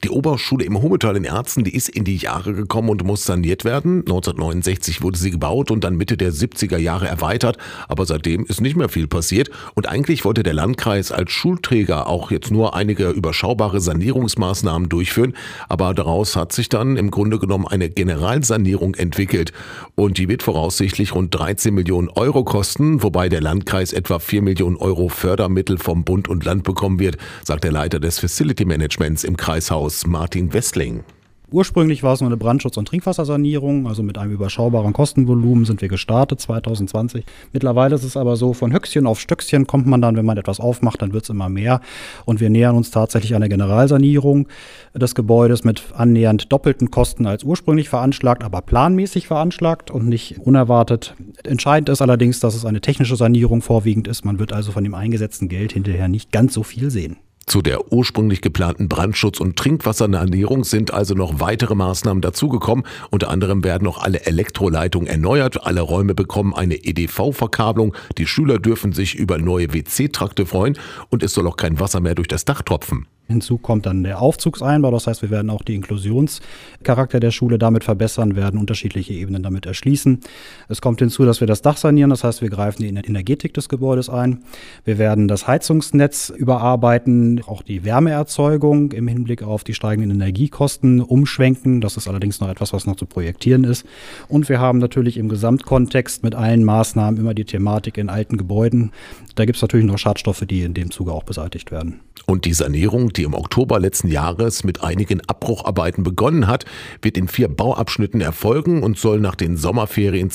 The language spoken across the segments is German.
Die Oberschule im Hummetal in Erzen, die ist in die Jahre gekommen und muss saniert werden. 1969 wurde sie gebaut und dann Mitte der 70er Jahre erweitert. Aber seitdem ist nicht mehr viel passiert. Und eigentlich wollte der Landkreis als Schulträger auch jetzt nur einige überschaubare Sanierungsmaßnahmen durchführen. Aber daraus hat sich dann im Grunde genommen eine Generalsanierung entwickelt. Und die wird voraussichtlich rund 13 Millionen Euro kosten, wobei der Landkreis etwa 4 Millionen Euro Fördermittel vom Bund und Land bekommen wird, sagt der Leiter des Facility Managements im Kreishaus, Martin Westling. Ursprünglich war es nur eine Brandschutz- und Trinkwassersanierung, also mit einem überschaubaren Kostenvolumen sind wir gestartet 2020. Mittlerweile ist es aber so, von Höchstchen auf Stöckchen kommt man dann, wenn man etwas aufmacht, dann wird es immer mehr. Und wir nähern uns tatsächlich einer Generalsanierung des Gebäudes mit annähernd doppelten Kosten als ursprünglich veranschlagt, aber planmäßig veranschlagt und nicht unerwartet. Entscheidend ist allerdings, dass es eine technische Sanierung vorwiegend ist. Man wird also von dem eingesetzten Geld hinterher nicht ganz so viel sehen. Zu der ursprünglich geplanten Brandschutz- und Trinkwassersanierung sind also noch weitere Maßnahmen dazugekommen. Unter anderem werden noch alle Elektroleitungen erneuert, alle Räume bekommen eine EDV-Verkabelung, die Schüler dürfen sich über neue WC-Trakte freuen und es soll auch kein Wasser mehr durch das Dach tropfen. Hinzu kommt dann der Aufzugseinbau, das heißt, wir werden auch die Inklusionscharakter der Schule damit verbessern, werden unterschiedliche Ebenen damit erschließen. Es kommt hinzu, dass wir das Dach sanieren, das heißt, wir greifen die Energetik des Gebäudes ein. Wir werden das Heizungsnetz überarbeiten, auch die Wärmeerzeugung im Hinblick auf die steigenden Energiekosten umschwenken. Das ist allerdings noch etwas, was noch zu projektieren ist. Und wir haben natürlich im Gesamtkontext mit allen Maßnahmen immer die Thematik in alten Gebäuden. Da gibt es natürlich noch Schadstoffe, die in dem Zuge auch beseitigt werden. Und die Sanierung, die im Oktober letzten Jahres mit einigen Abbrucharbeiten begonnen hat, wird in 4 Bauabschnitten erfolgen und soll nach den Sommerferien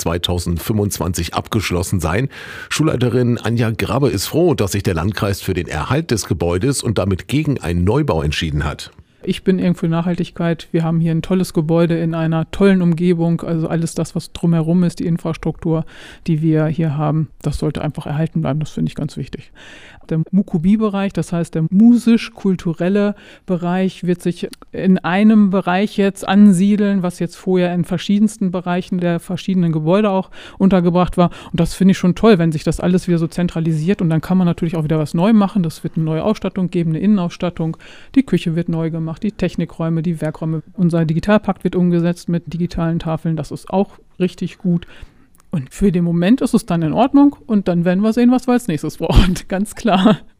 2025 abgeschlossen sein. Schulleiterin Anja Grabbe ist froh, dass sich der Landkreis für den Erhalt des Gebäudes und damit gegen einen Neubau entschieden hat. Ich bin irgendwie für Nachhaltigkeit. Wir haben hier ein tolles Gebäude in einer tollen Umgebung. Also alles das, was drumherum ist, die Infrastruktur, die wir hier haben, das sollte einfach erhalten bleiben. Das finde ich ganz wichtig. Der Mukubi-Bereich, das heißt der musisch-kulturelle Bereich, wird sich in einem Bereich jetzt ansiedeln, was jetzt vorher in verschiedensten Bereichen der verschiedenen Gebäude auch untergebracht war. Und das finde ich schon toll, wenn sich das alles wieder so zentralisiert. Und dann kann man natürlich auch wieder was neu machen. Das wird eine neue Ausstattung geben, eine Innenausstattung. Die Küche wird neu gemacht, die Technikräume, die Werkräume. Unser Digitalpakt wird umgesetzt mit digitalen Tafeln. Das ist auch richtig gut. Und für den Moment ist es dann in Ordnung und dann werden wir sehen, was wir als nächstes brauchen. Ganz klar.